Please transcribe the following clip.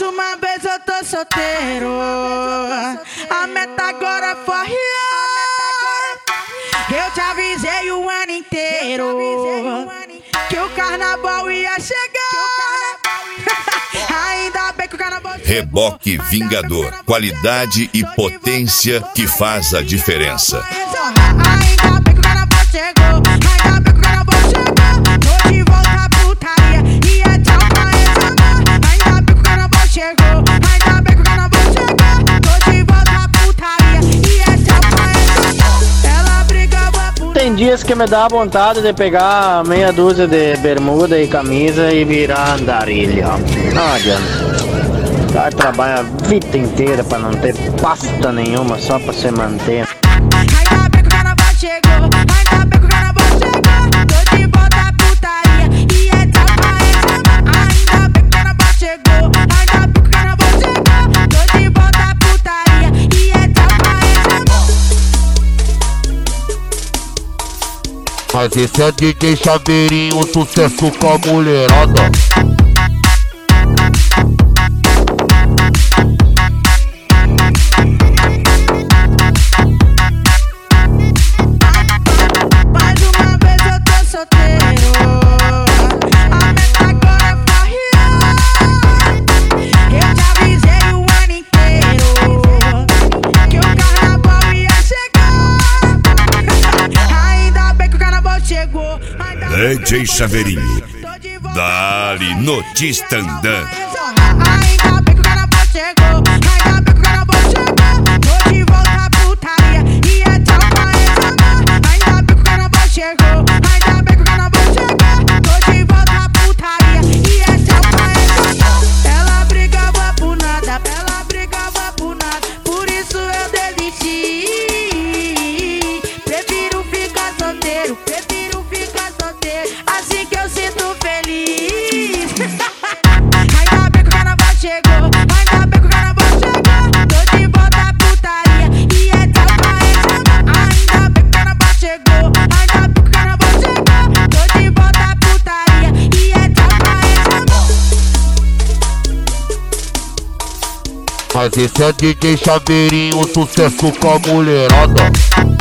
uma vez eu tô solteiro. A meta agora é forrear. Eu te avisei o ano inteiro que o carnaval ia chegar. Ainda bem que o carnaval chegou. Reboque Vingador. Qualidade e potência que faz a diferença. Ainda bem que o carnaval chegou. Ainda bem que o carnaval chegou. Tô de volta à putaria e é tchau pra essa. Ainda bem que o carnaval chegou. Ainda bem que o carnaval chegou. Tô de volta à putaria e é tchau pra essa. Ela brigava por... Tem dias que me dá vontade de pegar meia dúzia de bermuda e camisa e virar andarilha. Não adianta. O cara trabalha a vida inteira pra não ter pasta nenhuma, só pra se manter. Ainda bem que o carnaval chegou. Ainda bem que o carnaval chegou. Tô de volta à putaria e é tchau pra essa. Ainda bem que o carnaval chegou. Ainda bem que o carnaval chegou. Tô de volta à putaria e é tchau pra essa. Mas esse é DJ Chaveirinho, sucesso com a mulherada. Mais uma vez eu tô solteiro. A meta agora é forrear. Eu te avisei o ano inteiro que o carnaval ia chegar. Ainda bem que o carnaval chegou. DJ Chaveirinho. Dali no Tistandã. Ainda bem que o carnaval chegou. Ainda bem que o carnaval chegou. Tô de volta à putaria e é tchau pra essa. Ainda bem que o carnaval chegou. Ainda bem que o carnaval chegou. Tô de volta à putaria e é tchau pra essa. Ela brigava por nada, ela brigava por nada. Por isso eu desisti. Prefiro ficar solteiro, prefiro ficar solteiro. Assim que eu sinto feliz. Ainda bem que o carnaval chegou. Ainda bem que o carnaval chegou. Tô de volta à putaria e é tchau pra essa. Ainda bem que o carnaval chegou. Ainda bem que o carnaval chegou. Tô de volta à putaria e é tchau pra essa. Mas esse é DJ Chaveirinho, sucesso com a mulherada.